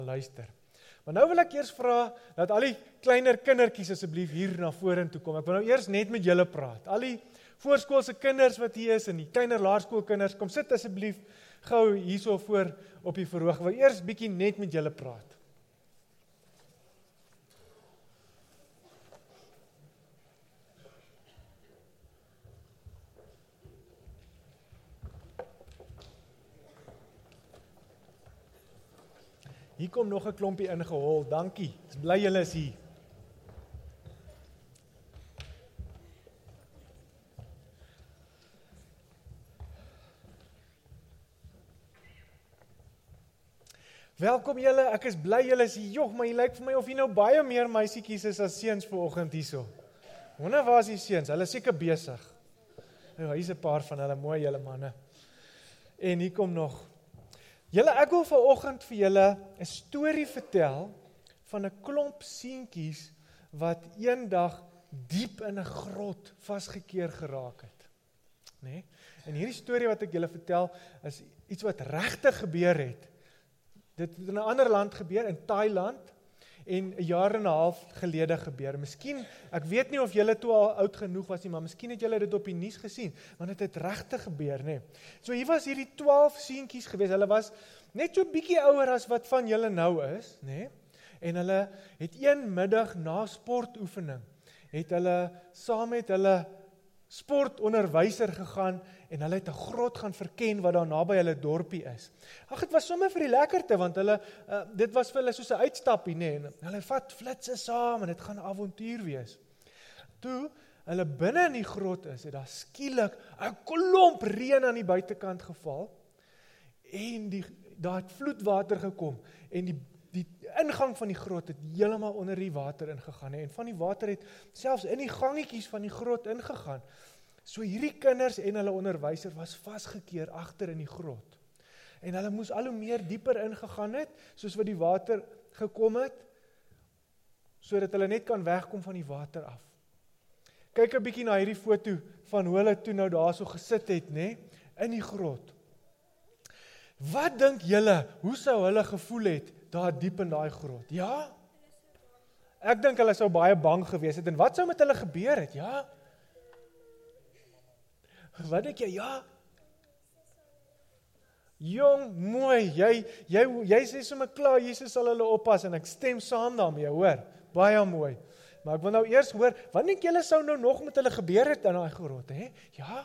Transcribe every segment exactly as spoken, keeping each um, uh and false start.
luister. Maar nou wil ek eers vra, dat al die kleiner kindertjies asseblief hier na vorentoe kom. Ek wil nou eers net met julle praat. Al die voorskoolse kinders wat hier is, en die kleiner laerskoolkinders, kom sit asseblief gou hierso voor op die verhoog. Ek wil eers bietjie net met julle praat. Hier kom nog 'n klompie ingehol, dankie, ek is bly julle is hier. Welkom julle, ek is bly julle is hier, joh, maar jy lyk vir my of jy nou baie meer meisietjies is as seuns vanoggend hierso. Wonder waar is die seuns, hulle is seker besig. Nou, hier is 'n paar van hulle, mooi julle manne. En hier kom nog. Julle, ek wil vanoggend vir julle 'n storie vertel van 'n klomp seentjies wat eendag diep in 'n grot vasgekeer geraak het. Nee? En hierdie storie wat ek julle vertel is iets wat regtig gebeur het. Dit het in 'n ander land gebeur, in Thailand, en 'n jaar en 'n half gelede gebeur. Miskien, ek weet nie of julle toe al oud genoeg was nie, maar miskien het julle dit op die nuus gesien, want dit het regtig gebeur, nê. So hier was hierdie twaalf seentjies gewees. Hulle was net so bietjie ouer as wat van julle nou is, nê. En hulle het een middag na sportoefening, het hulle saam met hulle sportonderwyser gegaan en hulle het 'n grot gaan verken wat daar naby hulle dorpie is. Ag, dit was sommer vir die lekkerte, want hulle uh, dit was vir hulle soos 'n uitstappie, nê. En hulle vat flitsse saam en dit gaan 'n avontuur wees. Toe hulle binne in die grot is, het daar skielik 'n klomp reën aan die buitekant geval en die daar het vloedwater gekom en die Die ingang van die grot het heeltemal onder die water ingegaan, en van die water het selfs in die gangetjies van die grot ingegaan. So hierdie kinders en hulle onderwyser was vasgekeer agter in die grot. En hulle moes al hoe meer dieper ingegaan het, soos wat die water gekom het, sodat hulle net kan wegkom van die water af. Kyk 'n bietjie na hierdie foto van hoe hulle toe nou daar so gesit het, nê, in die grot. Wat dink julle, hoe sou hulle gevoel het daar diep in daai grot? Ja? Ek dink hulle sou baie bang gewees het. En wat sou met hulle gebeur het? Ja? Wat dink jy? Ja? Jong, mooi, jy, jy, jy sê sommer klaar, Jesus sal hulle oppas, en ek stem saam daarmee, hoor, baie mooi. Maar ek wil nou eers hoor, wat dink julle sou nou nog met hulle gebeur het in daai grot, hè? Ja?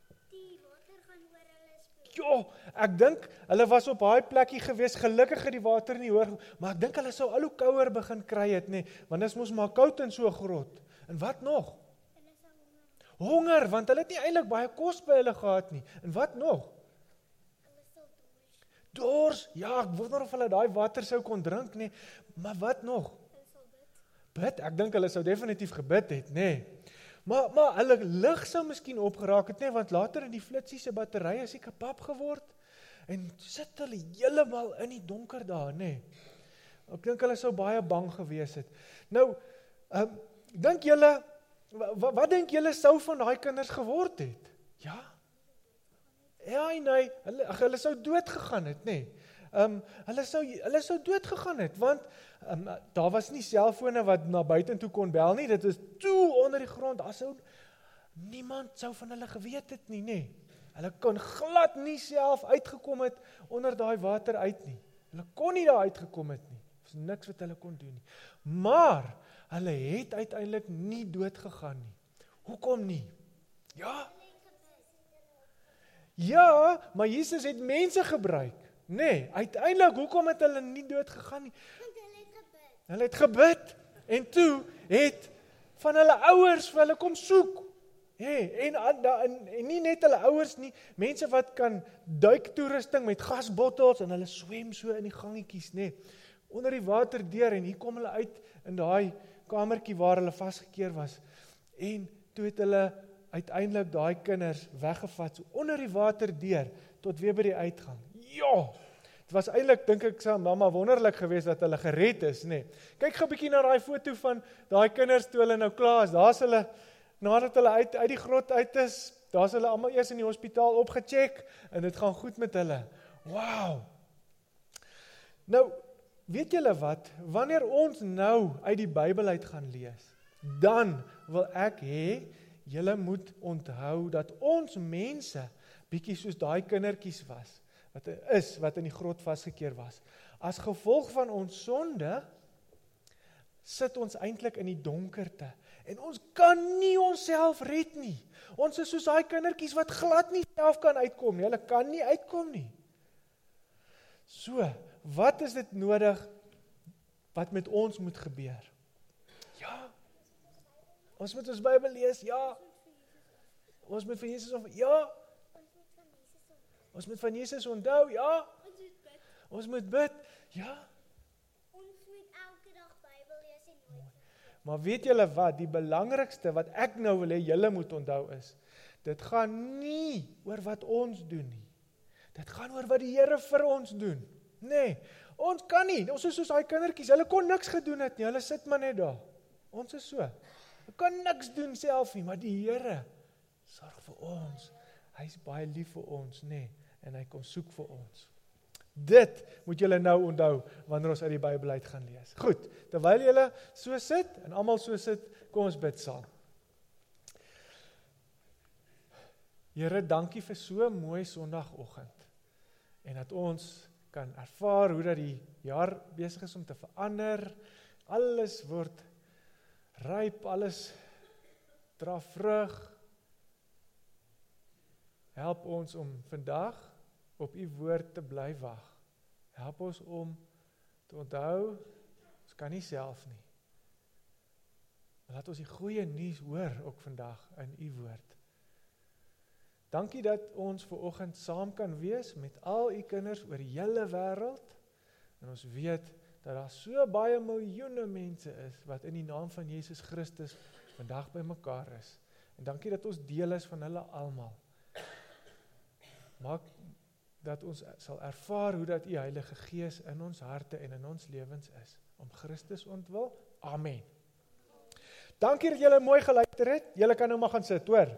Jo, ek dink, hulle was op daai plekkie gewees, gelukkig het die water nie hoor, maar ek dink hulle sou al hoe kouer begin kry het, nee, want dit is mos maar koud in so 'n grot. En wat nog? Honger, want hulle het nie eintlik baie kos by hulle gehad nie. En wat nog? Dors, ja, ek wonder of hulle daai water sou kon drink, nee, maar wat nog? Bid, ek dink hulle sou definitief gebid het, nee. Maar, maar hulle lig sou miskien opgeraak het, nee, want later in die flitsie se batterye is seker pap geword, en sit hulle heeltemal in die donker daar, nee. Ek dink hulle sou baie bang gewees het. Nou, um, dink julle, wat, wat dink julle sou van daai kinders geword het? Ja? Ja, nee, hulle, hulle sou dood gegaan het, nee. Um, hulle sou hulle sou dood gegaan het, want um, daar was nie selfone wat na buitentoe kon bel nie, dit is toe onder die grond, daar sou niemand sou van hulle geweet het nie, nee. Hulle kon glad nie self uitgekom het onder daai water uit nie. Hulle kon nie daar uitgekom het nie. Daar was niks wat hulle kon doen nie. Maar hulle het uiteindelik nie dood gegaan nie. Hoekom nie? Ja? Ja, maar Jesus het mense gebruik. Nee, uiteindelik, hoekom het hulle nie dood gegaan nie? Want hulle het gebid. Hulle het gebid, en toe het van hulle ouers vir hulle kom soek. Hey, en, en, en nie net hulle ouers nie, mense wat kan duiktoerusting met gasbottels, en hulle swem so in die gangetjies, nee, onder die water deur, en hier kom hulle uit in daai kamertjie waar hulle vasgekeer was, en toe het hulle uiteindelik daai kinders weggevat, so onder die water deur, tot weer by die uitgang. Ja, het was eintlik, dink ek, sou mamma wonderlik geweest dat hulle gered is, nee. Kyk gou 'n bietjie na daai foto van daai kinders toe hulle nou klaar is. Daar's hulle, nadat hulle uit, uit die grot uit is, daar's hulle almal eers in die hospitaal opgecheck, en dit gaan goed met hulle. Wow. Nou, weet julle wat, wanneer ons nou uit die Bybel uit gaan lees, dan wil ek hê, julle moet onthou dat ons mense, bietjie soos daai kindertjies was, wat is, wat in die grot vasgekeer was. As gevolg van ons sonde, sit ons eintlik in die donkerte, en ons kan nie onsself red nie. Ons is soos daai kindertjies wat glad nie self kan uitkom nie, hulle kan nie uitkom nie. So, wat is dit nodig, wat met ons moet gebeur? Ja, ons moet ons Bybel lees, ja, ons moet van Jesus onthou, ja, ons moet van Jesus onthou, ja, ons moet bid, ja. Ons moet elke dag Bybel lees en nooit. Maar weet julle wat, die belangrikste wat ek nou wil hê julle moet onthou is, dit gaan nie oor wat ons doen nie. Dit gaan oor wat die Here vir ons doen. Nee, ons kan nie, ons is soos daai kindertjies, hulle kon niks gedoen het nie, hulle sit maar net daar. Ons is so. Hulle kan niks doen self nie, maar die Here sorg vir ons. Hy is baie lief vir ons, nee, en hy kom soek vir ons. Dit moet julle nou onthou, wanneer ons uit die Bybel uit gaan lees. Goed, terwyl julle so sit, en almal so sit, kom ons bid saam. Here, dankie vir so 'n mooi Sondagoggend, en dat ons kan ervaar hoe dat die jaar besig is om te verander, alles word ryp, alles dra vrug. Help ons om vandag op u woord te bly wag. Help ons om te onthou, ons kan nie self nie. Laat ons die goeie nuus hoor ook vandag in u woord. Dankie dat ons vanoggend saam kan wees met al u kinders oor die hele wêreld, en ons weet dat daar so baie miljoene mense is wat in die naam van Jesus Christus vandag by mekaar is. En dankie dat ons deel is van hulle almal. Maak dat ons sal ervaar hoe dat u Heilige Gees in ons harte en in ons lewens is, om Christus ontwil. Amen. Dankie dat julle mooi geluister het. Julle kan nou maar gaan sit, hoor.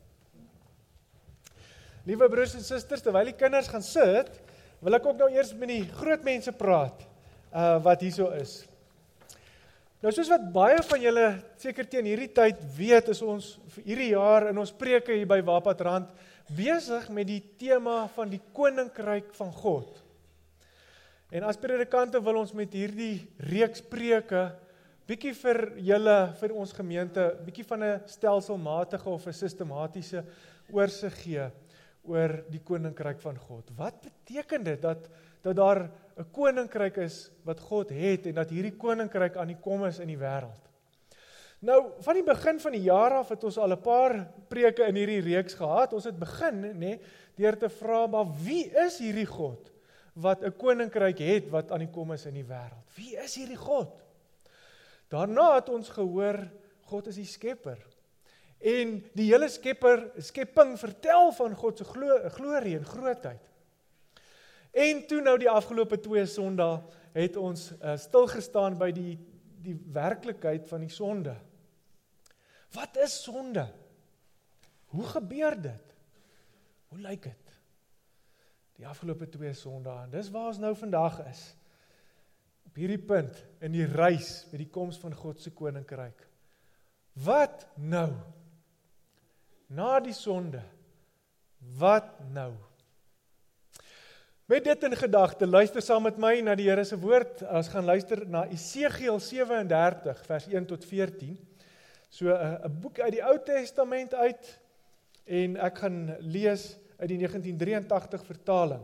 Liewe broers en susters, terwyl die kinders gaan sit, wil ek ook nou eers met die groot mense praat, uh, wat hierso is. Nou soos wat baie van julle seker teen hierdie tyd weet, is ons vir hierdie jaar in ons preke hier by Wapatrand besig met die tema van die Koninkryk van God. En as predikante wil ons met hierdie reeks preke bietjie vir julle, vir ons gemeente, bietjie van 'n stelselmatige of 'n sistematiese oorsig gee oor die Koninkryk van God. Wat beteken dit dat, dat daar 'n koninkryk is wat God het, en dat hierdie koninkryk aan die kom is in die wêreld? Nou, van die begin van die jaar af het ons al 'n paar preke in hierdie reeks gehad. Ons het begin, nee, deur te vra, maar wie is hierdie God wat 'n koninkryk het wat aan die kom is in die wêreld? Wie is hierdie God? Daarna het ons gehoor, God is die skepper. En die hele skepper, skepping vertel van God se glo, glorie en grootheid. En toe nou die afgelope twee Sondae het ons uh, stilgestaan by die, die werklikheid van die sonde. Wat is sonde? Hoe gebeur dit? Hoe lyk dit? Die afgelope twee Sondae, dis waar ons nou vandag is. Op hierdie punt, in die reis met die koms van God se koninkryk. Wat nou? Na die sonde, wat nou? Met dit in gedagte, luister saam met my na die Here se woord. Ons gaan luister na Esegiel sewe en dertig, vers een tot veertien. So 'n boek uit die Ou Testament uit, en ek gaan lees uit die negentien drieëntagtig vertaling.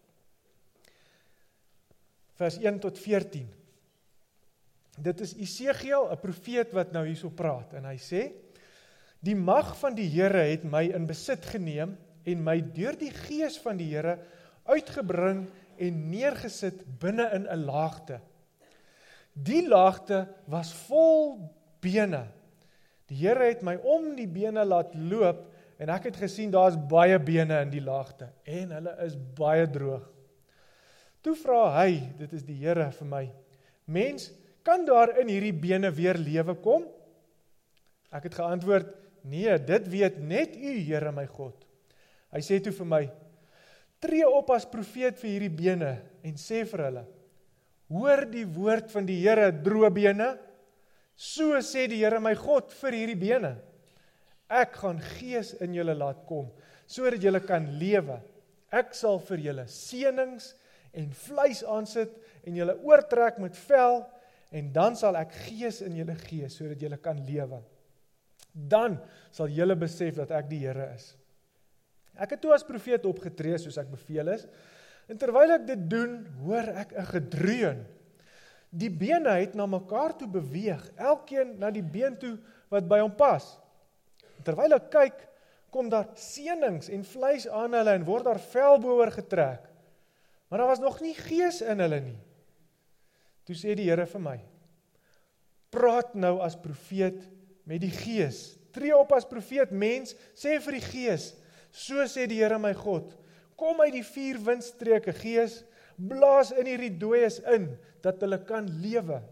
Vers een tot veertien. Dit is Esegiel, 'n profeet wat nou hierso praat, en hy sê: Die mag van die Here het my in besit geneem en my deur die gees van die Here uitgebring en neergesit binne in 'n laagte. Die laagte was vol bene. Die Here het my om die bene laat loop en ek het gesien daar's baie bene in die laagte en hulle is baie droog. Toe vra hy, dit is die Here vir my: Mens, kan daar in hierdie bene weer lewe kom? Ek het geantwoord: Nee, dit weet net u, Here my God. Hy sê toe vir my: Tree op as profeet vir hierdie bene en sê vir hulle: hoor die woord van die Here, droë bene. So sê die Here my God vir hierdie bene. Ek gaan gees in julle laat kom, sodat julle kan lewe. Ek sal vir julle seënings en vleis aansit en julle oortrek met vel, en dan sal ek gees in julle gee, sodat julle kan lewe. Dan sal julle besef dat ek die Here is. Ek het toe as profeet opgetree, soos ek beveel is, en terwyl ek dit doen, hoor ek 'n gedreun. Die bene het na mekaar toe beweeg, elkeen na die been toe wat by hom pas. Terwyl ek kyk, kom daar seënings en vleis aan hulle en word daar vel bo-oor getrek. Maar daar was nog nie gees in hulle nie. Toe sê die Here vir my, praat nou as profeet met die gees. Tree op as profeet, mens, sê vir die gees, so sê die Here my God, kom uit die vier windstreke gees, blaas in hierdie dooies in, dat hulle kan lewe.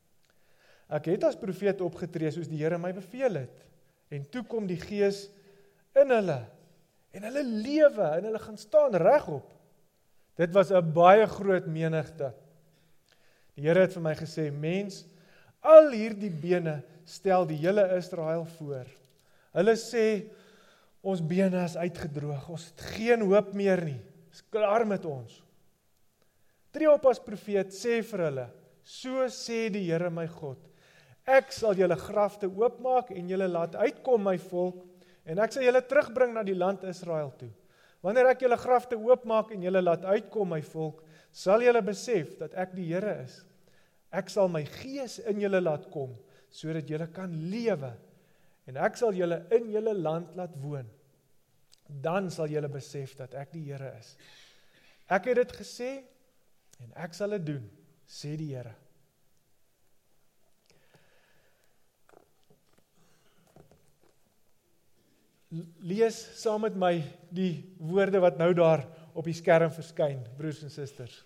Ek het as profeet opgetree, soos die Here my beveel het, en toe kom die gees in hulle, en hulle lewe, en hulle gaan staan regop. Dit was 'n baie groot menigte. Die Here het vir my gesê, mens, al hierdie bene stel die hele Israel voor. Hulle sê, ons bene is uitgedroog, ons het geen hoop meer nie, is klaar met ons. Tree op as profeet, sê vir hulle, so sê die Here my God, ek sal julle grafte oopmaak en julle laat uitkom my volk, en ek sal julle terugbring na die land Israel toe. Wanneer ek julle grafte oopmaak en julle laat uitkom my volk, sal julle besef dat ek die Here is. Ek sal my gees in julle laat kom, sodat julle kan lewe, en ek sal julle in julle land laat woon. Dan sal julle besef dat ek die Here is. Ek het dit gesê, en ek sal dit doen, sê die Here. Lees saam met my die woorde wat nou daar op die skerm verskyn, broers en susters.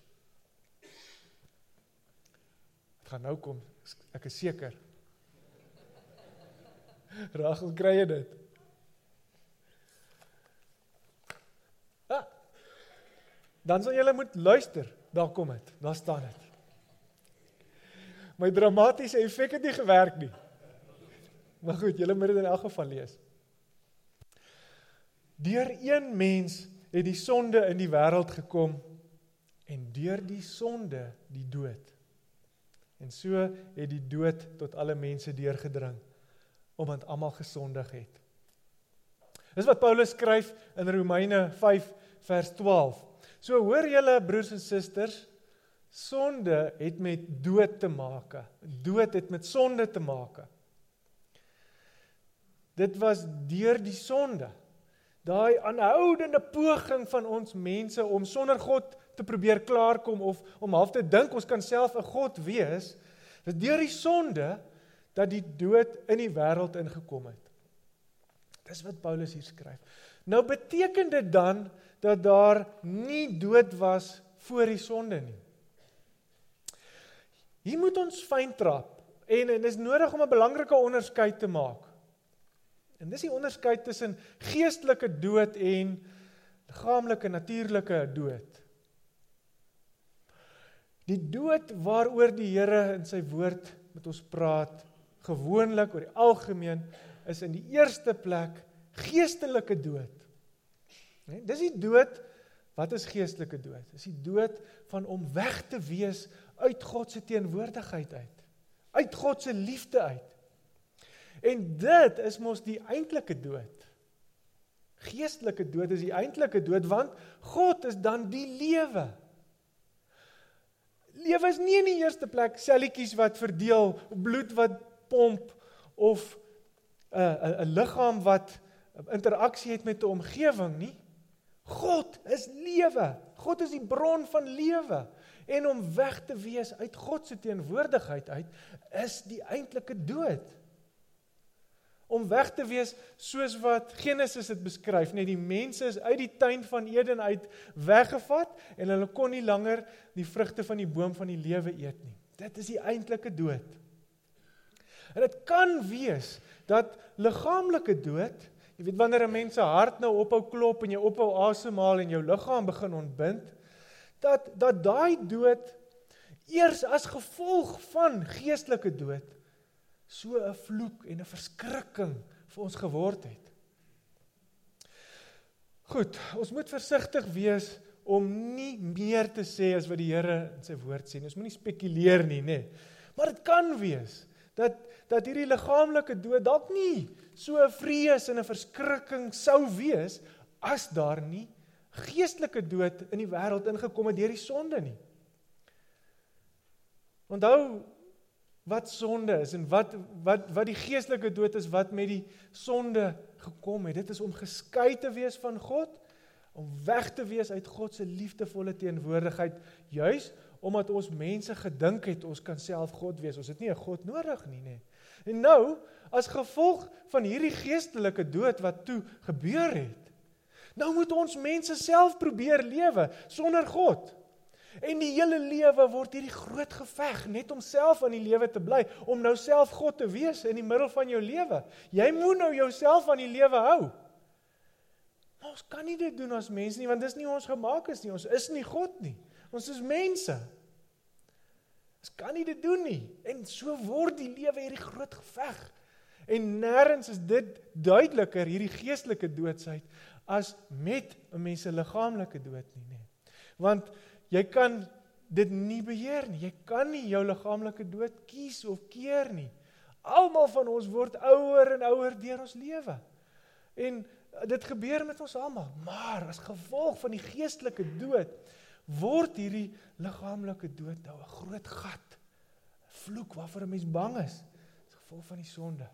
Het gaan nou kom, ek is seker. Rachel, kry jy dit? Ah, dan sal julle moet luister, daar kom het, daar staan het. My dramatiese effek het nie gewerk nie. Maar goed, julle moet dit in elk geval lees. Deur een mens het die sonde in die wêreld gekom, en deur die sonde die dood. En so het die dood tot alle mense deurgedring, omdat almal gesondig het. Dis wat Paulus skryf in Romeine vyf vers twaalf. So hoor julle broers en susters, sonde het met dood te maak. Dood het met sonde te maak. Dit was deur die sonde. Daai aanhoudende poging van ons mense om sonder God te probeer klaarkom of om half te dink ons kan self 'n God wees, is deur die sonde dat die dood in die wêreld ingekom het. Dis wat Paulus hier skryf. Nou beteken dit dan dat daar nie dood was voor die sonde nie. Hier moet ons fyn trap en en is nodig om 'n belangrike onderskeid te maak. En dis die onderskeid tussen geestelike dood en liggaamlike, natuurlike dood. Die dood waaroor die Here in sy woord met ons praat, gewoonlik oor die algemeen, is in die eerste plek geestelike dood. Nee, dis die dood, wat is geestelike dood? Dis die dood van om weg te wees uit God se teenwoordigheid uit, uit God se liefde uit. En dit is mos die eintlike dood. Geestelike dood is die eintlike dood, want God is dan die lewe. Lewe is nie in die eerste plek selletjies wat verdeel, bloed wat pomp, of 'n uh, 'n liggaam wat interaksie het met 'n omgewing nie. God is lewe. God is die bron van lewe. En om weg te wees uit God se teenwoordigheid uit, is die eintlike dood. Om weg te wees, soos wat Genesis het beskryf, nee, die mense is uit die tuin van Eden uit weggevat, en hulle kon nie langer die vrugte van die boom van die lewe eet nie. Dit is die eintlike dood. En dit kan wees, dat liggaamlike dood, jy weet wanneer 'n mens se hart nou ophou klop, en jy ophou asemhaal, en jou liggaam begin ontbind, dat, dat daai dood eers as gevolg van geestelike dood, so 'n vloek en 'n verskrikking vir ons geword het. Goed, ons moet versigtig wees om nie meer te sê as wat die Here in sy woord sê. Ons moet nie spekuleer nie, nê. Maar dit kan wees dat dat hierdie liggaamlike dood dalk nie so 'n vrees en 'n verskrikking sou wees as daar nie geestelike dood in die wêreld ingekom het deur die sonde nie. Onthou wat sonde is en wat wat wat die geestelike dood is wat met die sonde gekom het. Dit is om geskei te wees van God, om weg te wees uit God se liefdevolle teenwoordigheid, juis omdat ons mense gedink het ons kan self God wees. Ons het nie 'n God nodig nie, nê. En nou, as gevolg van hierdie geestelike dood wat toe gebeur het, nou moet ons mense self probeer lewe sonder God. En die hele lewe word hierdie groot geveg net om self aan die lewe te bly, om nou self God te wees in die middel van jou lewe. Jy moet nou jouself aan die lewe hou. Maar ons kan nie dit doen as mense nie, want dis nie hoe ons gemaak is nie. Ons is nie God nie. Ons is mense. Ons kan nie dit doen nie. En so word die lewe hierdie groot geveg. En nêrens is dit duideliker, hierdie geestelike doodsheid, as met 'n mens se liggaamlike dood nie, nee. Want jy kan dit nie beheer nie. Jy kan nie jou liggaamlike dood kies of keer nie. Almal van ons word ouer en ouer deur ons lewe. En dit gebeur met ons almal. Maar as gevolg van die geestelike dood word hierdie liggaamlike dood nou 'n groot gat, 'n vloek waarvoor 'n mens bang is, as gevolg van die sonde.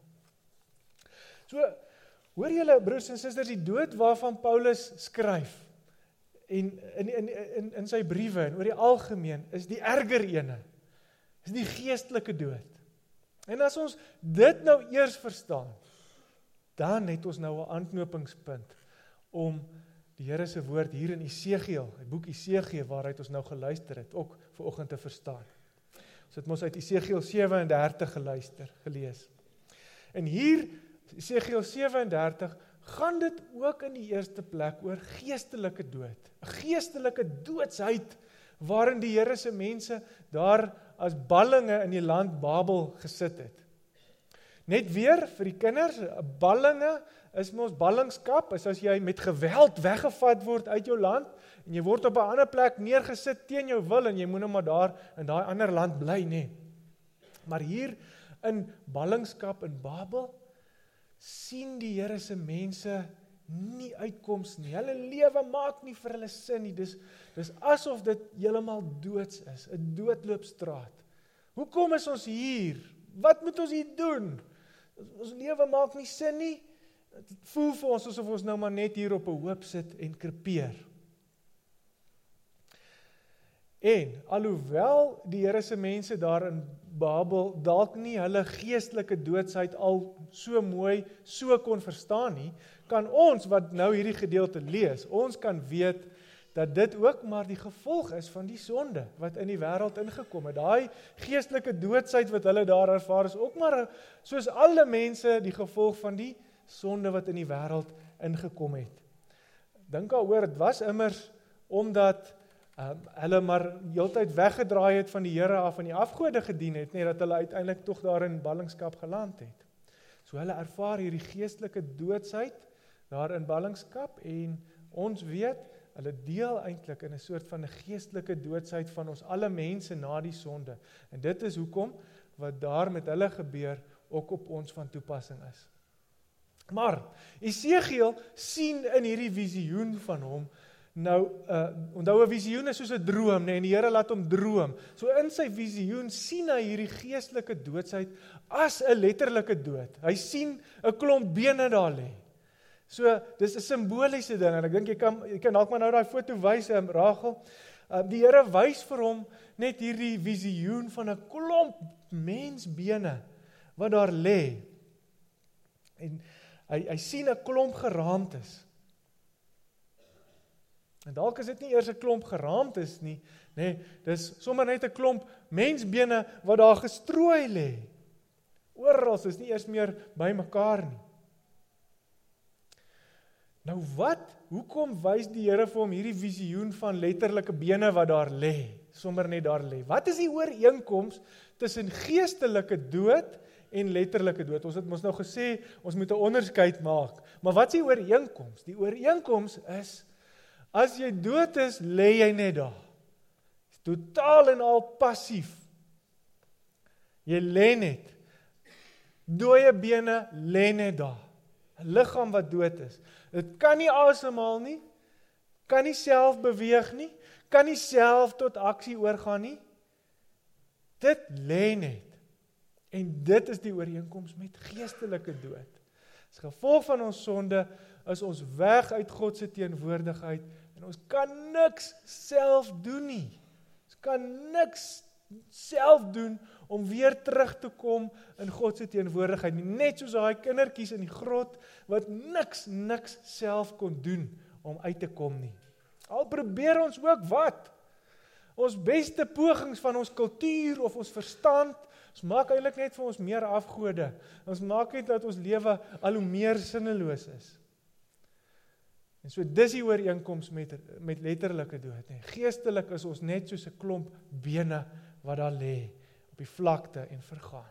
So, hoor julle broers en susters, die dood waarvan Paulus skryf, en in, in, in, in sy briewe, en oor die algemeen, is die erger ene, is die geestelike dood. En as ons dit nou eers verstaan, dan het ons nou 'n aanknopingspunt om die Here se woord hier in Esegiel, die boek Esegiel waaruit ons nou geluister het, ook vanoggend te verstaan. Ons het mos uit Esegiel sewe en dertig geluister, gelees. En hier, Esegiel sewe en dertig, gaan dit ook in die eerste plek oor geestelike dood. 'n Geestelike doodsheid waarin die Here se mense daar as ballinge in die land Babel gesit het. Net weer vir die kinders, ballinge is mos ballingskap, is as jy met geweld weggevat word uit jou land en jy word op 'n ander plek neergesit teen jou wil en jy moet nou maar daar in daai ander land bly, nê. Maar hier in ballingskap in Babel sien die Here se mense nie uitkoms nie. Hulle lewe maak nie vir hulle sin nie. Dis dis asof dit heeltemal doods is, 'n doodloopstraat. Hoekom is ons hier? Wat moet ons hier doen? Ons lewe maak nie sin nie. Dit voel vir ons asof ons nou maar net hier op 'n hoop sit en krepeer. En alhoewel die Here se mense daar in Babel dalk nie hulle geestelike doodsheid al so mooi so kon verstaan nie, kan ons wat nou hierdie gedeelte lees, ons kan weet dat dit ook maar die gevolg is van die sonde wat in die wêreld ingekom het. Daai geestelike doodsheid wat hulle daar ervaar is ook maar soos alle mense die gevolg van die sonde wat in die wêreld ingekom het. Dink daaroor, dit was immers omdat um, hulle maar heeltyd weggedraai het van die Here af en die afgode gedien het, net dat hulle uiteindelik tog daar in ballingskap geland het. So hulle ervaar hierdie geestelike doodsheid daar in ballingskap en ons weet, hulle deel eintlik in 'n soort van 'n geestelike doodsheid van ons alle mense na die sonde. En dit is hoekom wat daar met hulle gebeur ook op ons van toepassing is. Maar Esegiel sien in hierdie visioen van hom nou, uh, onthou 'n visioen is soos 'n droom, nee, en die Here laat hom droom. So in sy visioen sien hy hierdie geestelike doodsheid as 'n letterlike dood. Hy sien 'n klomp bene daar lê. So, dis 'n simboliese ding, en ek dink jy kan, jy kan dalk maar nou daai foto wys, um, Rachel. Um, die Here wys vir hom net hierdie visioen van 'n klomp mensbene wat daar lê. En hy, hy sien 'n klomp geraamtes. En dalk is dit nie eers 'n klomp geraamtes nie, nee, dis sommer net 'n klomp mensbene wat daar gestrooi lê. Oral is nie eers meer by mekaar nie. Nou wat, hoekom wys die Here vir hom hierdie visioen van letterlike bene wat daar lê? sommer net daar lê. Wat is die ooreenkoms tussen geestelike dood en letterlike dood? Ons het mos nou gesê, ons moet 'n onderskeid maak. Maar wat is die ooreenkoms? Die ooreenkoms is, as jy dood is, lê jy net daar. Totaal en al passief. Jy lê net. Dooie bene lê net daar. 'n Liggaam wat dood is. Dit kan nie asemhaal nie, kan nie self beweeg nie, kan nie self tot aksie oorgaan nie. Dit lê net. En dit is die ooreenkoms met geestelike dood. As gevolg van ons sonde is ons weg uit God se teenwoordigheid en ons kan niks self doen nie. Ons kan niks self doen om weer terug te kom in God se teenwoordigheid. Net soos daai kindertjies in die grot wat niks, niks self kon doen om uit te kom nie. Al probeer ons ook wat? Ons beste pogings van ons kultuur of ons verstand, ons maak eintlik net vir ons meer afgode. Ons maak net dat ons lewe al hoe meer sinneloos is. En so dis die ooreenkoms met, met letterlike dood. Nee. Geestelik is ons net soos 'n klomp bene wat daar lê op die vlakte en vergaan.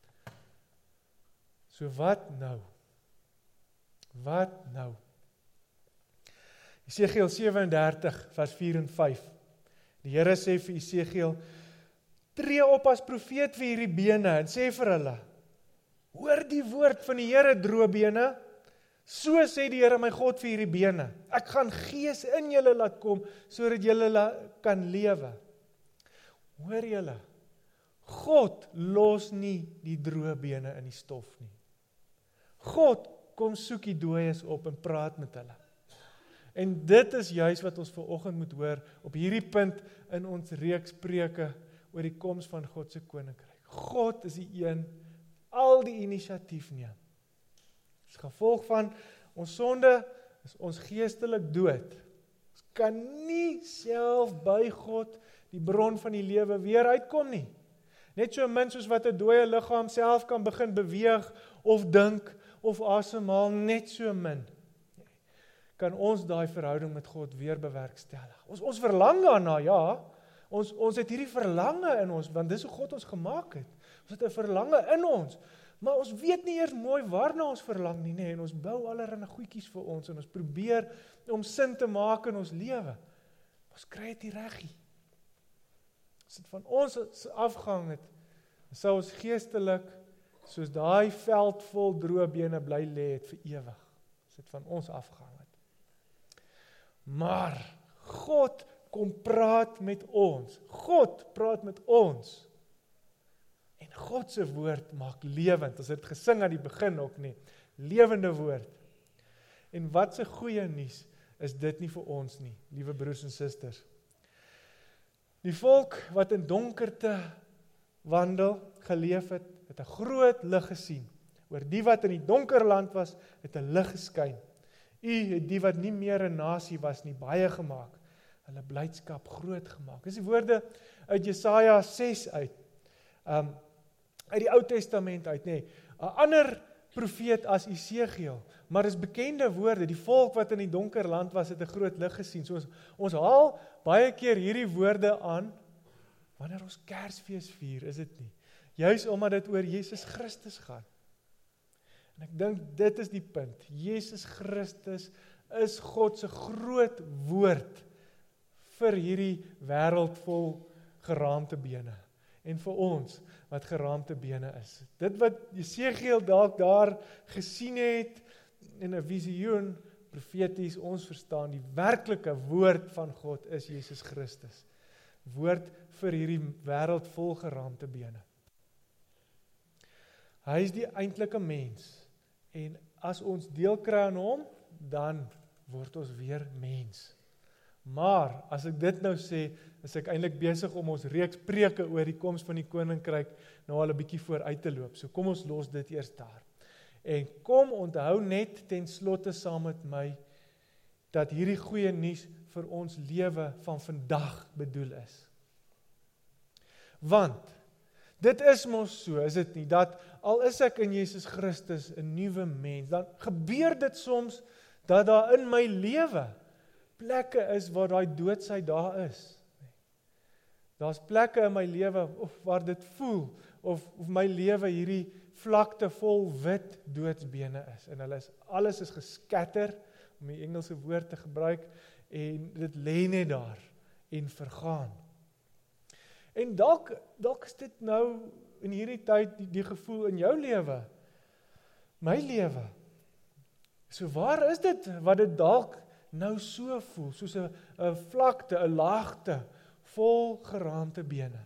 So wat nou? Wat nou? Esegiel sewe en dertig vers vier en vyf. Die Here sê vir Esegiel, tree op as profeet vir hierdie bene en sê vir hulle, hoor die woord van die Here, droë bene. So sê die Here my God vir hierdie bene. Ek gaan gees in julle laat kom sodat julle kan lewe. Hoor julle? God los nie die droë bene in die stof nie. God kom soek die dooies op en praat met hulle. En dit is juis wat ons vanoggend moet hoor op hierdie punt in ons reeks preke oor die koms van God se koninkryk. God is die een al die inisiatief neem. As gevolg van ons sonde is ons geestelik dood. Ons kan nie self by God, die bron van die lewe, weer uitkom nie. Net so min soos wat 'n dooie liggaam self kan begin beweeg of dink of asemhaal, net so min kan ons daai verhouding met God weer bewerkstellig. Ons ons verlang daarna, ja. Ons ons het hierdie verlange in ons, want dis hoe God ons gemaak het. Ons het 'n verlange in ons. Maar ons weet nie eers mooi waarna ons verlang nie, nee, en ons bou allerlei goedjies vir ons en ons probeer om sin te maak in ons lewe. Ons kry dit nie reg nie. As dit van ons afgehang het, sou ons geestelik soos daai veld vol droë bene bly lê het vir ewig. As dit van ons afgehang het. Maar God kom praat met ons. God praat met ons. En God se woord maak lewend. Ons het dit gesing aan die begin ook nie. Lewende woord. En wat se goeie nuus is dit nie vir ons nie, liewe broers en susters. Die volk wat in donkerte wandel, geleef het, het 'n groot lig gesien. Oor die wat in die donker land was, het 'n lig geskyn. U het die wat nie meer 'n nasie was nie, baie gemaak. Hulle blydskap groot gemaak. Dis die woorde uit Jesaja ses uit. Um, uit die Ou Testament uit, nê. 'n ander profeet as Esegiel, maar is bekende woorde. Die volk wat in die donker land was, het 'n groot lig gesien. So ons, ons haal baie keer hierdie woorde aan wanneer ons Kersfees vier, is dit nie? Juis omdat dit oor Jesus Christus gaan. En ek dink dit is die punt. Jesus Christus is God se groot woord vir hierdie wêreld vol geraamte bene. En vir ons wat geraamte bene is. Dit wat Esegiel dalk daar gesien het in 'n visioen, profeties, ons verstaan, die werklike woord van God is Jesus Christus. Woord vir hierdie wêreld vol geraamte bene. Hy is die eintlike mens. En as ons deel kry aan hom, dan word ons weer mens. Maar, as ek dit nou sê, is ek eintlik besig om ons reeks preke oor die koms van die koninkryk nou al 'n bietjie vooruit te loop. So kom ons los dit eers daar. En kom onthou net ten slotte saam met my, dat hierdie goeie nuus vir ons lewe van vandag bedoel is. Want, dit is mos so, is dit nie, dat al is ek in Jesus Christus 'n nuwe mens, dan gebeur dit soms dat daar in my lewe plekke is waar daai doodsheid daar is. Daar's plekke in my lewe of waar dit voel of of my lewe hierdie vlakte vol wit doodsbene is en hulle is alles is geskatter om die Engelse woord te gebruik en dit lê net daar en vergaan. En dalk dalk is dit nou in hierdie tyd die, die gevoel in jou lewe. My lewe. So waar is dit wat dit dalk nou so voel, soos 'n 'n vlakte, 'n laagte vol geraamte bene?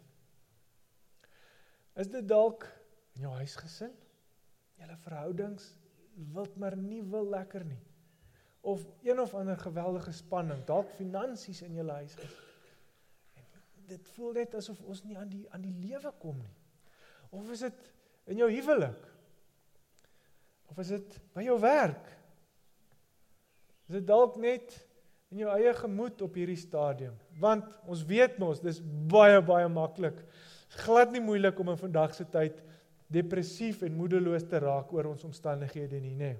Is dit dalk in jou huisgesin? Julle verhoudings wilt maar nie wil lekker nie. Of een of ander geweldige spanning, dalk finansies in julle huisgesin. En dit voel net asof ons nie aan die aan die lewe kom nie. Of is dit in jou huwelik? Of is dit by jou werk? Is dit dalk net in jou eie gemoed op hierdie stadium? Want ons weet mos, dis baie baie maklik. Glad nie moeilik om in vandag se tyd depressief en moedeloos te raak oor ons omstandighede nie, nê.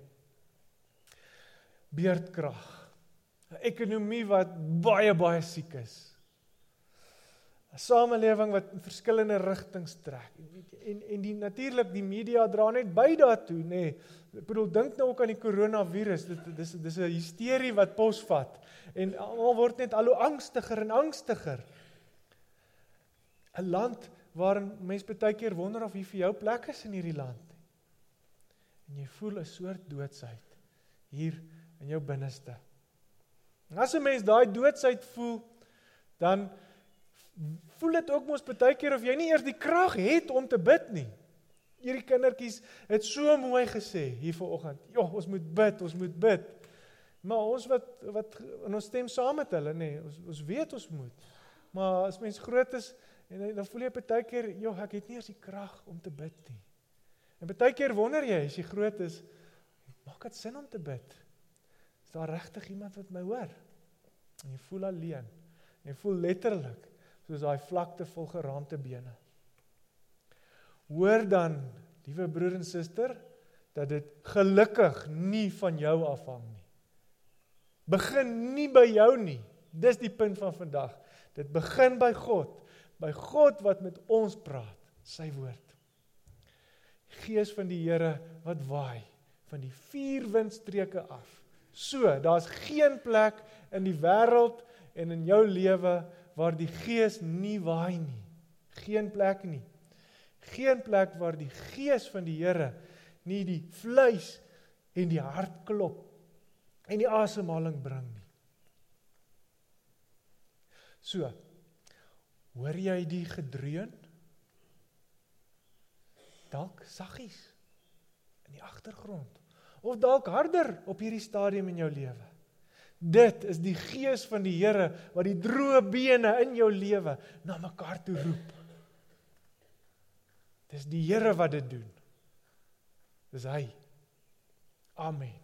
Beerdkrag. 'n Ekonomie wat baie baie siek is. 'n Samelewing wat in verskillende rigtings trek. En en die natuurlik die media dra net by daartoe, nê. Ek bedoel, dink nou ook aan die coronavirus. Dit dis dis 'n hysterie wat posvat en almal word net al hoe angstiger en angstiger. 'n Land waarin mens baie keer wonder of hier vir jou plek is in hierdie land. En jy voel 'n soort doodsheid hier in jou binneste. En as 'n mens daai doodsheid voel, dan voel dit ook mos baie keer of jy nie eers die krag het om te bid nie. Hierdie kindertjies het so mooi gesê hier vanoggend. Ja, ons moet bid, ons moet bid. Maar ons wat wat in ons stem saam met hulle, nê, ons ons weet ons moet. Maar as mens groot is en dan voel jy baie keer, ja, ek het nie eers die krag om te bid nie. En baie keer wonder jy as jy groot is, maak dit sin om te bid? Is daar regtig iemand wat my hoor? En jy voel alleen. En jy voel letterlik soos daai vlakte vol geraamte bene. Hoor dan, liewe broer en suster, dat dit gelukkig nie van jou afhang nie. Begin nie by jou nie. Dis die punt van vandag. Dit begin by God. By God wat met ons praat, sy woord. Gees van die Here wat waai van die vier windstreke af. So, daar's geen plek in die wêreld en in jou lewe waar die Gees nie waai nie. Geen plek nie. Geen plek waar die Gees van die Here nie die vleis en die hart klop en die asemhaling bring nie. So, hoor jy die gedreun? Dalk saggies in die agtergrond. Of dalk harder op hierdie stadium in jou lewe. Dit is die Gees van die Here wat die droë bene in jou lewe na mekaar toe roep. Dis die Here wat dit doen. Dis hy. Amen.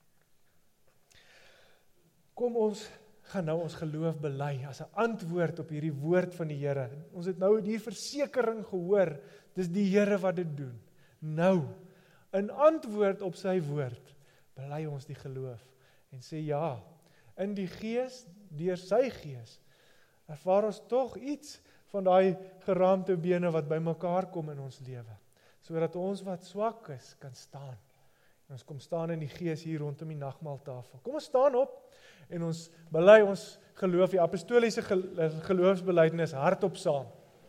Kom ons gaan nou ons geloof bely as 'n antwoord op hierdie woord van die Here. Ons het nou die versekering gehoor, dis die Here wat dit doen. Nou, in antwoord op sy woord, bely ons die geloof en sê ja, in die Gees, deur sy Gees, ervaar ons tog iets van daai geraamte bene wat bymekaar kom in ons lewe, sodat ons wat swak is, kan staan. En ons kom staan in die Gees hier rondom die nagmaaltafel. Kom ons staan op en ons bely ons geloof, die apostoliese geloofsbelijdenis hardop saam.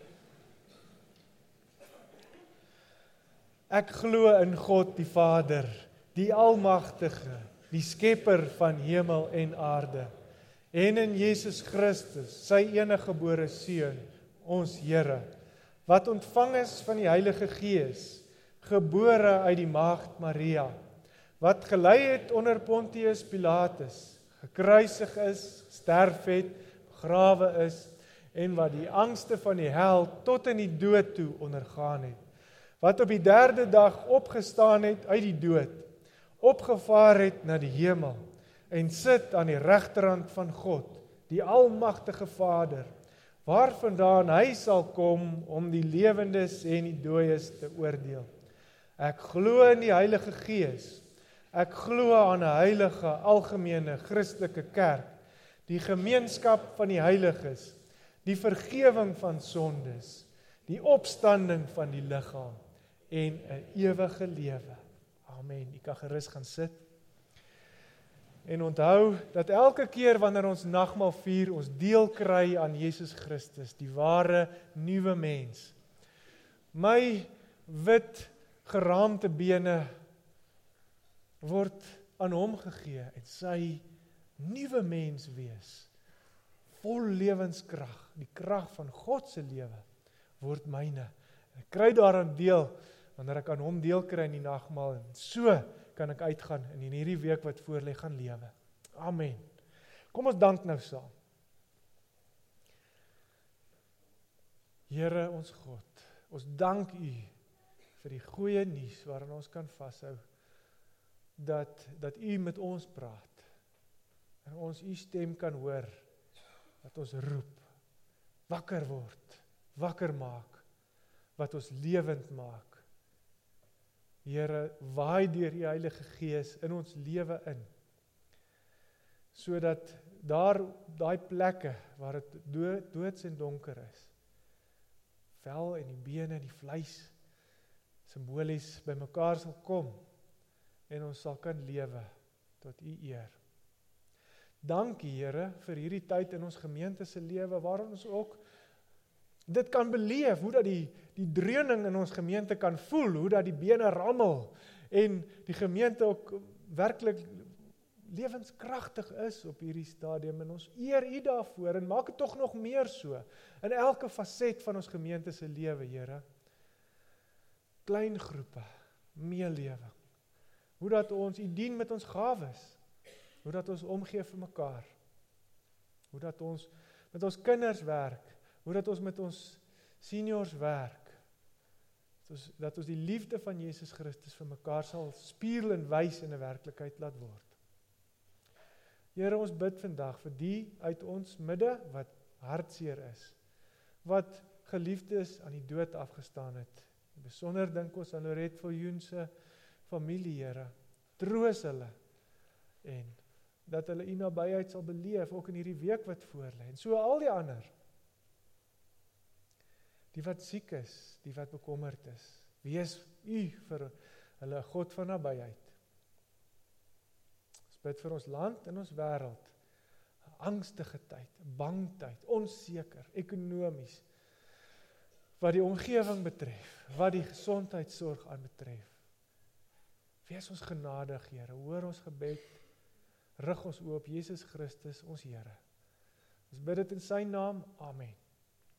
Ek glo in God die Vader, die Almagtige, die Skepper van hemel en aarde, en in Jesus Christus, sy enige gebore Seun, ons Here, wat ontvang is van die Heilige Gees, gebore uit die Maagd Maria, wat gelei het onder Pontius Pilatus, gekruisig is, sterf het, begrawe is, en wat die angste van die hel tot in die dood toe ondergaan het, wat op die derde dag opgestaan het uit die dood, opgevaar het na die hemel, en sit aan die regterhand van God, die Almagtige Vader, waarvandaan hy sal kom om die lewendes en die dooies te oordeel. Ek glo in die Heilige Gees, ek glo aan 'n heilige, algemene, Christelike kerk, die gemeenskap van die heiliges, die vergewing van sondes, die opstanding van die liggaam en 'n ewige lewe. Amen. U kan gerus gaan sit. En onthou dat elke keer wanneer ons nagmaal vier, ons deel kry aan Jesus Christus, die ware nuwe mens. My wit geraamte bene word aan hom gegee en sy nuwe mens wees, vol lewenskrag, die krag van God se lewe word myne. Ek kry daaraan deel wanneer ek aan hom deel kry in die nagmaal en so kan ek uitgaan en in hierdie week wat voor lê gaan lewe. Amen. Kom ons dank nou saam. Here ons God, ons dank U vir die goeie nuus waarin ons kan vashou, dat, dat U met ons praat, en ons U stem kan hoor, dat ons roep, wakker word, wakker maak, wat ons lewend maak. Here, waai deur U Heilige Gees in ons lewe in, sodat daar, daai plekke waar dit dood, doods en donker is, vel en die bene, die vleis, simbolies by mekaar sal kom, en ons sal kan lewe tot U eer. Dankie Here vir hierdie tyd in ons gemeente se lewe, waarin ons ook dit kan beleef, hoe dat die, die dreuning in ons gemeente kan voel, hoe dat die bene rammel, en die gemeente ook werklik lewenskragtig is op hierdie stadium, en ons eer U daarvoor, en maak het tog nog meer so, in elke facet van ons gemeente se lewe, Here. Klein groepe, meelewing, hoe dat ons U dien met ons gawes, hoe dat ons omgee vir mekaar, hoe dat ons met ons kinders werk, hoe dat ons met ons seniors werk, dat ons, dat ons die liefde van Jesus Christus vir mekaar sal spieël en wys in 'n werklikheid laat word. Here, ons bid vandag vir die uit ons midde wat hartseer is, wat geliefdes aan die dood afgestaan het. Besonder dink ons aan Loret Viljoen se familie, Here. Troos hulle en dat hulle U nabyheid sal beleef, ook in hierdie week wat voorlê. En so al die ander, die wat siek is, die wat bekommerd is, wees U vir hulle God van nabyheid. Ons bid vir ons land en ons wêreld, 'n angstige tyd, 'n bang tyd, onseker, ekonomies, wat die omgewing betref, wat die gesondheidsorg aanbetref. Wees ons genadig, Here, hoor ons gebed, rig ons oop, Jesus Christus, ons Here. Ons bid dit in sy naam, amen.